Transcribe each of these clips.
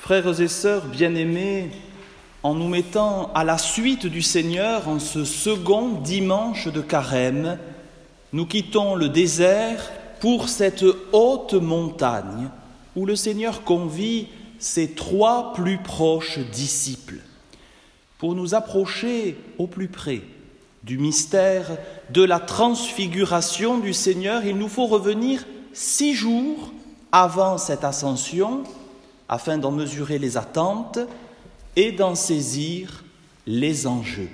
Frères et sœurs bien-aimés, en nous mettant à la suite du Seigneur en ce second dimanche de Carême, nous quittons le désert pour cette haute montagne où le Seigneur convie ses 3 plus proches disciples pour nous approcher au plus près du mystère de la transfiguration du Seigneur. Il nous faut revenir 6 jours avant cette ascension afin d'en mesurer les attentes et d'en saisir les enjeux.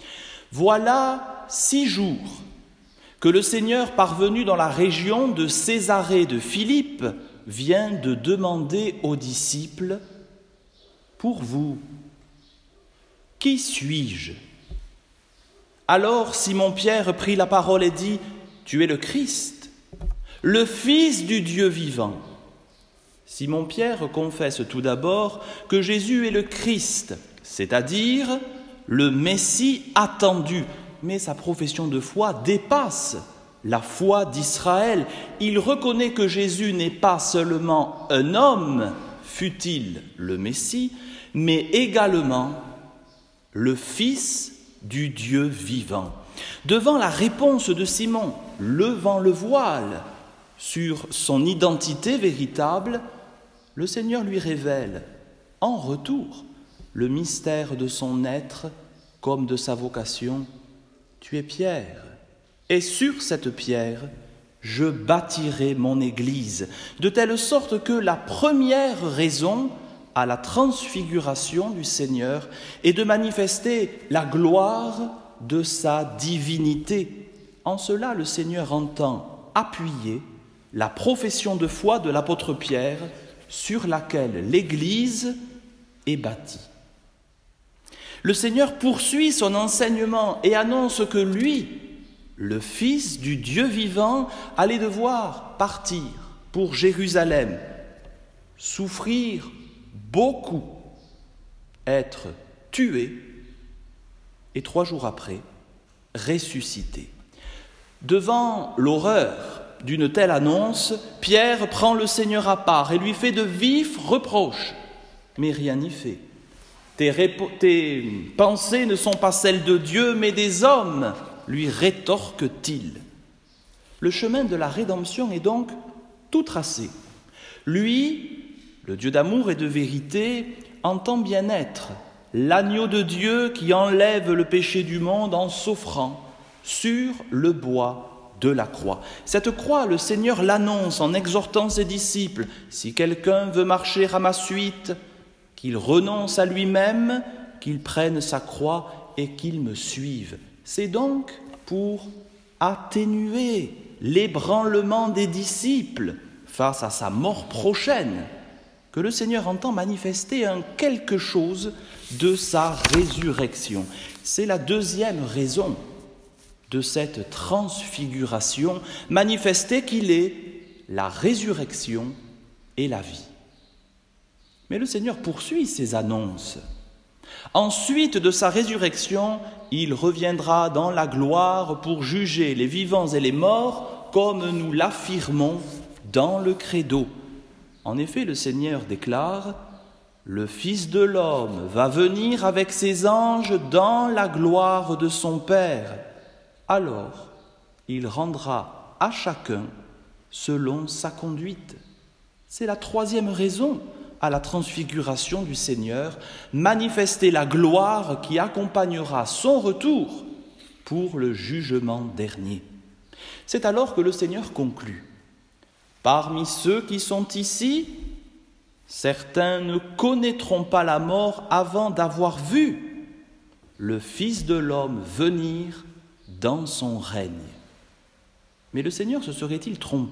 Voilà 6 jours que le Seigneur, parvenu dans la région de Césarée de Philippe, vient de demander aux disciples « Pour vous, qui suis-je » Alors Simon-Pierre prit la parole et dit « Tu es le Christ, le Fils du Dieu vivant ». Simon-Pierre confesse tout d'abord que Jésus est le Christ, c'est-à-dire le Messie attendu. Mais sa profession de foi dépasse la foi d'Israël. Il reconnaît que Jésus n'est pas seulement un homme, fût-il le Messie, mais également le Fils du Dieu vivant. Devant la réponse de Simon, levant le voile sur son identité véritable, le Seigneur lui révèle en retour le mystère de son être comme de sa vocation. Tu es Pierre, et sur cette pierre, je bâtirai mon Église, de telle sorte que la première raison à la transfiguration du Seigneur est de manifester la gloire de sa divinité. En cela, le Seigneur entend appuyer la profession de foi de l'apôtre Pierre sur laquelle l'Église est bâtie. Le Seigneur poursuit son enseignement et annonce que lui, le Fils du Dieu vivant, allait devoir partir pour Jérusalem, souffrir beaucoup, être tué et 3 jours après, ressuscité. Devant l'horreur d'une telle annonce, Pierre prend le Seigneur à part et lui fait de vifs reproches, mais rien n'y fait. Tes pensées ne sont pas celles de Dieu, mais des hommes, lui rétorque-t-il. Le chemin de la rédemption est donc tout tracé. Lui, le Dieu d'amour et de vérité, entend bien être l'agneau de Dieu qui enlève le péché du monde en s'offrant sur le bois de la croix. Cette croix, le Seigneur l'annonce en exhortant ses disciples. Si quelqu'un veut marcher à ma suite, qu'il renonce à lui-même, qu'il prenne sa croix et qu'il me suive. C'est donc pour atténuer l'ébranlement des disciples face à sa mort prochaine que le Seigneur entend manifester un quelque chose de sa résurrection. C'est la deuxième raison de cette transfiguration, manifester qu'il est la résurrection et la vie. Mais le Seigneur poursuit ses annonces. Ensuite de sa résurrection, il reviendra dans la gloire pour juger les vivants et les morts, comme nous l'affirmons dans le credo. En effet, le Seigneur déclare « Le Fils de l'homme va venir avec ses anges dans la gloire de son Père. Alors, il rendra à chacun selon sa conduite. » C'est la troisième raison à la transfiguration du Seigneur, manifester la gloire qui accompagnera son retour pour le jugement dernier. C'est alors que le Seigneur conclut. Parmi ceux qui sont ici, certains ne connaîtront pas la mort avant d'avoir vu le Fils de l'homme venir dans son règne. Mais le Seigneur se serait-il trompé ?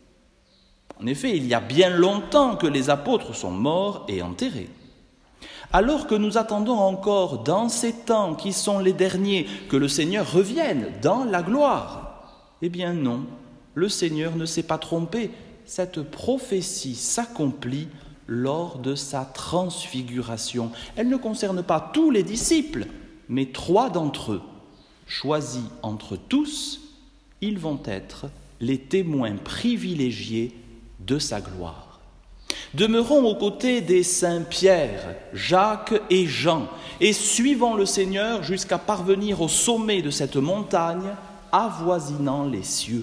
En effet, il y a bien longtemps que les apôtres sont morts et enterrés. Alors que nous attendons encore dans ces temps qui sont les derniers que le Seigneur revienne dans la gloire, eh bien non, le Seigneur ne s'est pas trompé. Cette prophétie s'accomplit lors de sa transfiguration. Elle ne concerne pas tous les disciples, mais 3 d'entre eux. Choisis entre tous, ils vont être les témoins privilégiés de sa gloire. Demeurons aux côtés des saints Pierre, Jacques et Jean, et suivons le Seigneur jusqu'à parvenir au sommet de cette montagne avoisinant les cieux.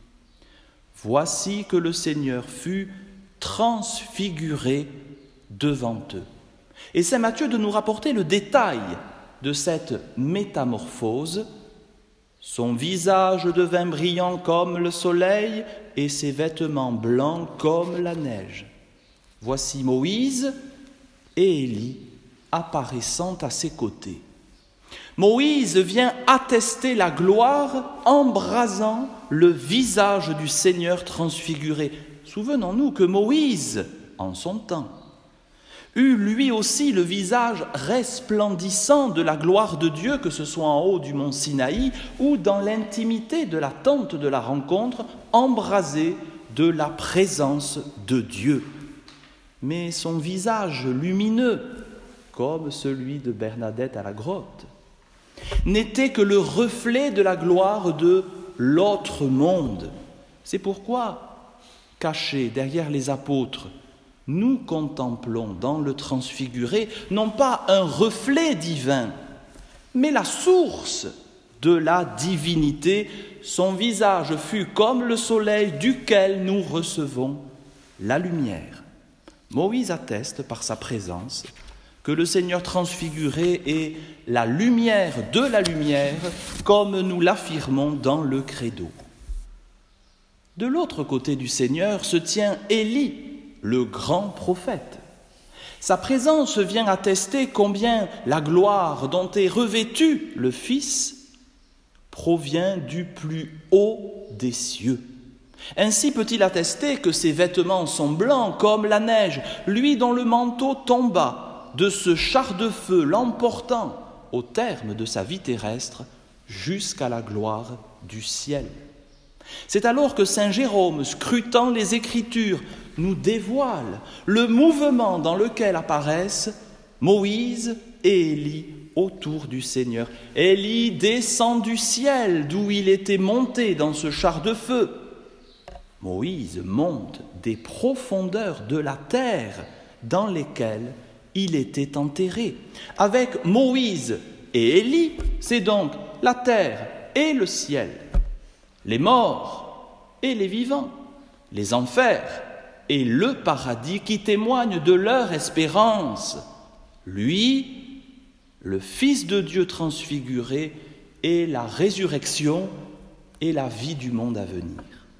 Voici que le Seigneur fut transfiguré devant eux. Et saint Matthieu de nous rapporter le détail de cette métamorphose. Son visage devint brillant comme le soleil et ses vêtements blancs comme la neige. Voici Moïse et Élie apparaissant à ses côtés. Moïse vient attester la gloire, embrasant le visage du Seigneur transfiguré. Souvenons-nous que Moïse, en son temps, eut lui aussi le visage resplendissant de la gloire de Dieu, que ce soit en haut du mont Sinaï ou dans l'intimité de la tente de la rencontre, embrasé de la présence de Dieu. Mais son visage lumineux, comme celui de Bernadette à la grotte, n'était que le reflet de la gloire de l'autre monde. C'est pourquoi, cachés derrière les apôtres, nous contemplons dans le transfiguré non pas un reflet divin, mais la source de la divinité. Son visage fut comme le soleil duquel nous recevons la lumière. Moïse atteste par sa présence que le Seigneur transfiguré est la lumière de la lumière, comme nous l'affirmons dans le credo. De l'autre côté du Seigneur se tient Élie, le grand prophète. Sa présence vient attester combien la gloire dont est revêtu le Fils provient du plus haut des cieux. Ainsi peut-il attester que ses vêtements sont blancs comme la neige, lui dont le manteau tomba de ce char de feu, l'emportant au terme de sa vie terrestre jusqu'à la gloire du ciel. C'est alors que saint Jérôme, scrutant les Écritures, nous dévoile le mouvement dans lequel apparaissent Moïse et Élie autour du Seigneur. Élie descend du ciel d'où il était monté dans ce char de feu. Moïse monte des profondeurs de la terre dans lesquelles il était enterré. Avec Moïse et Élie, c'est donc la terre et le ciel, les morts et les vivants, les enfers et le paradis qui témoignent de leur espérance. Lui, le Fils de Dieu transfiguré, est la résurrection et la vie du monde à venir.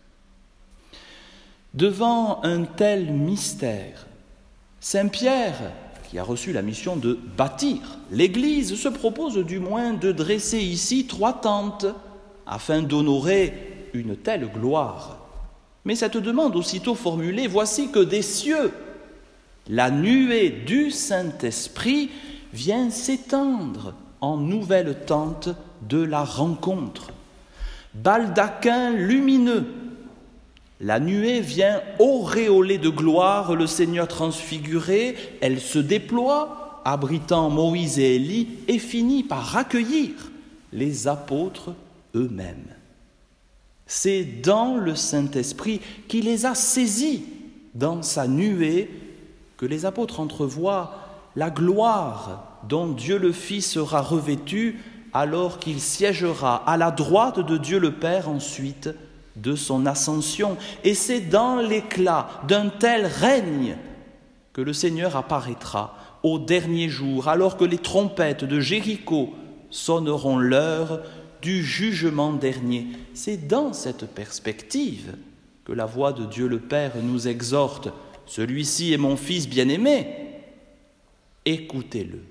Devant un tel mystère, saint Pierre, qui a reçu la mission de bâtir l'Église, se propose du moins de dresser ici 3 tentes afin d'honorer une telle gloire. Mais cette demande aussitôt formulée, voici que des cieux, la nuée du Saint-Esprit vient s'étendre en nouvelle tente de la rencontre. Baldaquin lumineux, la nuée vient auréoler de gloire le Seigneur transfiguré, elle se déploie, abritant Moïse et Élie, et finit par accueillir les apôtres eux-mêmes. C'est dans le Saint-Esprit qui les a saisis dans sa nuée que les apôtres entrevoient la gloire dont Dieu le Fils sera revêtu alors qu'il siégera à la droite de Dieu le Père ensuite de son ascension. Et c'est dans l'éclat d'un tel règne que le Seigneur apparaîtra au dernier jour, alors que les trompettes de Jéricho sonneront l'heure du jugement dernier. C'est dans cette perspective que la voix de Dieu le Père nous exhorte. Celui-ci est mon Fils bien-aimé, écoutez-le.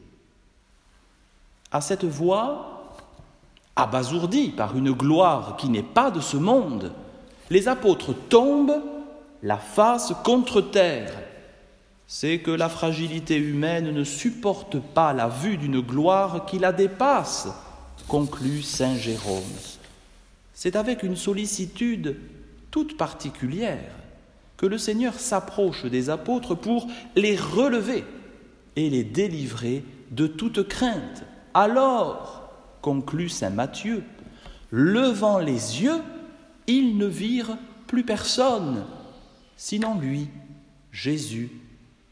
À cette voix, abasourdis par une gloire qui n'est pas de ce monde, les apôtres tombent la face contre terre. C'est que la fragilité humaine ne supporte pas la vue d'une gloire qui la dépasse, conclut saint Jérôme. C'est avec une sollicitude toute particulière que le Seigneur s'approche des apôtres pour les relever et les délivrer de toute crainte. Alors, conclut saint Matthieu, levant les yeux, ils ne virent plus personne, sinon lui, Jésus,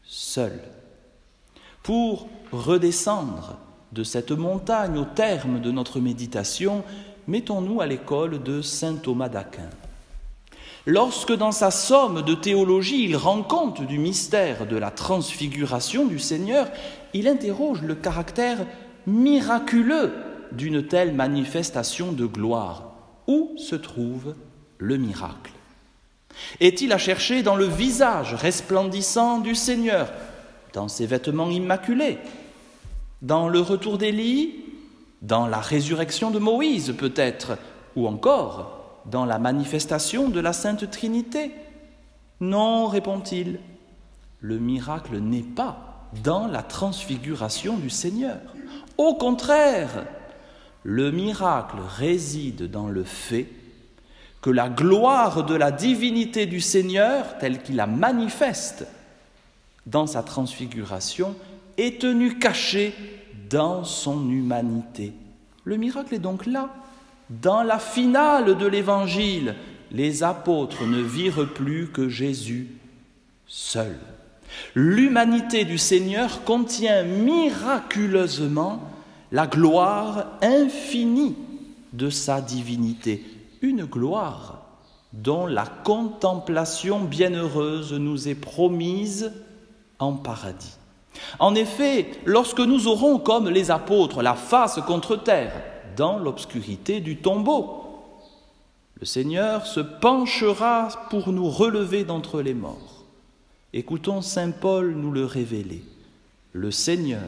seul. Pour redescendre de cette montagne au terme de notre méditation, mettons-nous à l'école de saint Thomas d'Aquin. Lorsque dans sa somme de théologie, il rend compte du mystère de la transfiguration du Seigneur, il interroge le caractère miraculeux d'une telle manifestation de gloire. Où se trouve le miracle ? Est-il à chercher dans le visage resplendissant du Seigneur, dans ses vêtements immaculés, dans le retour d'Élie, dans la résurrection de Moïse peut-être, ou encore dans la manifestation de la Sainte Trinité ? Non, répond-il, le miracle n'est pas dans la transfiguration du Seigneur. Au contraire, le miracle réside dans le fait que la gloire de la divinité du Seigneur, telle qu'il la manifeste dans sa transfiguration, est tenue cachée dans son humanité. Le miracle est donc là. Dans la finale de l'Évangile, les apôtres ne virent plus que Jésus seul. L'humanité du Seigneur contient miraculeusement la gloire infinie de sa divinité, une gloire dont la contemplation bienheureuse nous est promise en paradis. En effet, lorsque nous aurons, comme les apôtres, la face contre terre, dans l'obscurité du tombeau, le Seigneur se penchera pour nous relever d'entre les morts. Écoutons saint Paul nous le révéler. Le Seigneur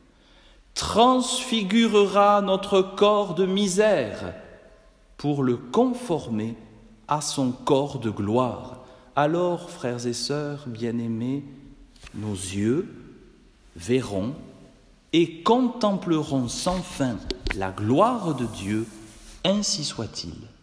transfigurera notre corps de misère pour le conformer à son corps de gloire. Alors, frères et sœurs bien-aimés, nos yeux verront et contempleront sans fin la gloire de Dieu, ainsi soit-il.